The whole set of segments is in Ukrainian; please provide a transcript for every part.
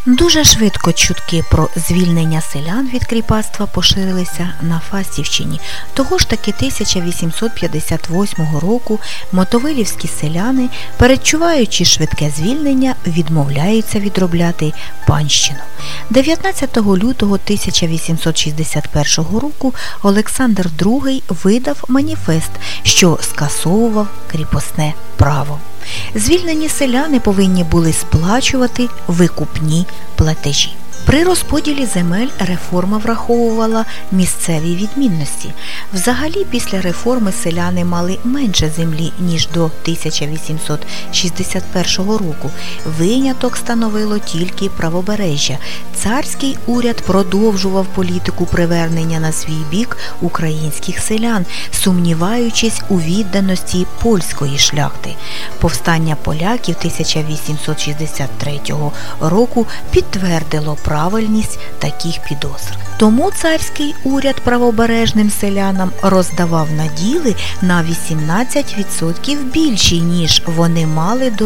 Дуже швидко чутки про звільнення селян від кріпацтва поширилися на Фастівщині. Того ж таки 1858 року мотовилівські селяни, передчуваючи швидке звільнення, відмовляються відробляти панщину. 19 лютого 1861 року Олександр II видав маніфест, що скасовував кріпосне право. Звільнені селяни повинні були сплачувати викупні платежі. При розподілі земель реформа враховувала місцеві відмінності. Взагалі, після реформи селяни мали менше землі, ніж до 1861 року. Виняток становило тільки Правобережжя. Царський уряд продовжував політику привернення на свій бік українських селян, сумніваючись у відданості польської шляхти. Повстання поляків 1863 року підтвердило правильність таких підозр. Тому царський уряд правобережним селянам роздавав наділи на 18% більші, ніж вони мали до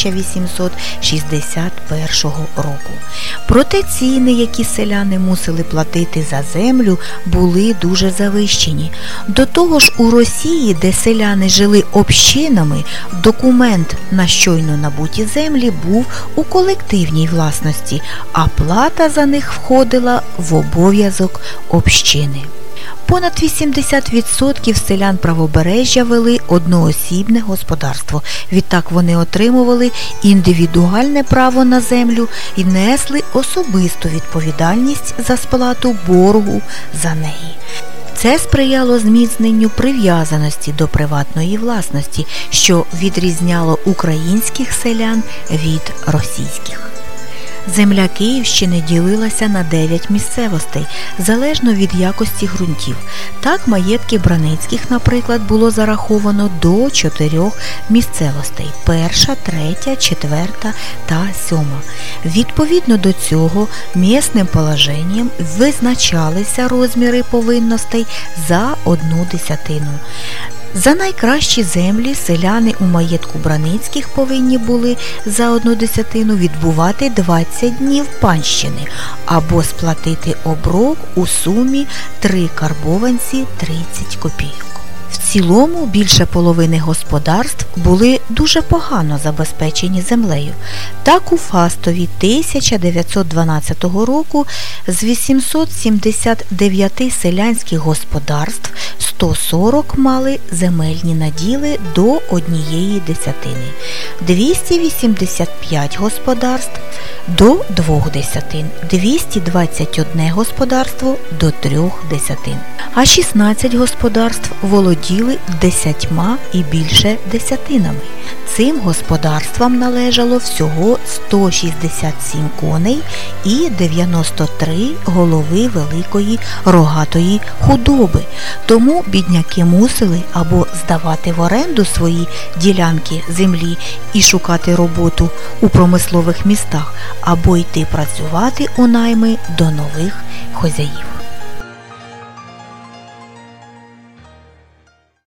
1861 року. Проте ціни, які селяни мусили платити за землю, були дуже завищені. До того ж, у Росії, де селяни жили общинами, документ на щойно набуті землі був у колективній власності, а плата за них входила в обов'язок общини. Понад 80% селян Правобережжя вели одноосібне господарство. Відтак вони отримували індивідуальне право на землю і несли особисту відповідальність за сплату боргу за неї. Це сприяло зміцненню прив'язаності до приватної власності, що відрізняло українських селян від російських. Земля Київщини ділилася на 9 місцевостей, залежно від якості ґрунтів. Так, маєтки Браницьких, наприклад, було зараховано до 4 місцевостей – 1, 3, 4 та 7. Відповідно до цього, місним положенням визначалися розміри повинностей за 1/10. За найкращі землі селяни у маєтку Браницьких повинні були за 1/10 відбувати 20 днів панщини або сплатити оброк у сумі 3 карбованці 30 копійок. В цілому більше половини господарств були дуже погано забезпечені землею. Так, у Фастові 1912 року з 879 селянських господарств 140 мали земельні наділи до 1/10, 285 господарств до 2/10, 221 господарство до 3/10, а 16 господарств володіли 10 і більше десятинами. Цим господарствам належало всього 167 коней і 93 голови великої рогатої худоби. Тому бідняки мусили або здавати в оренду свої ділянки землі і шукати роботу у промислових містах, або йти працювати у найми до нових хазяїв.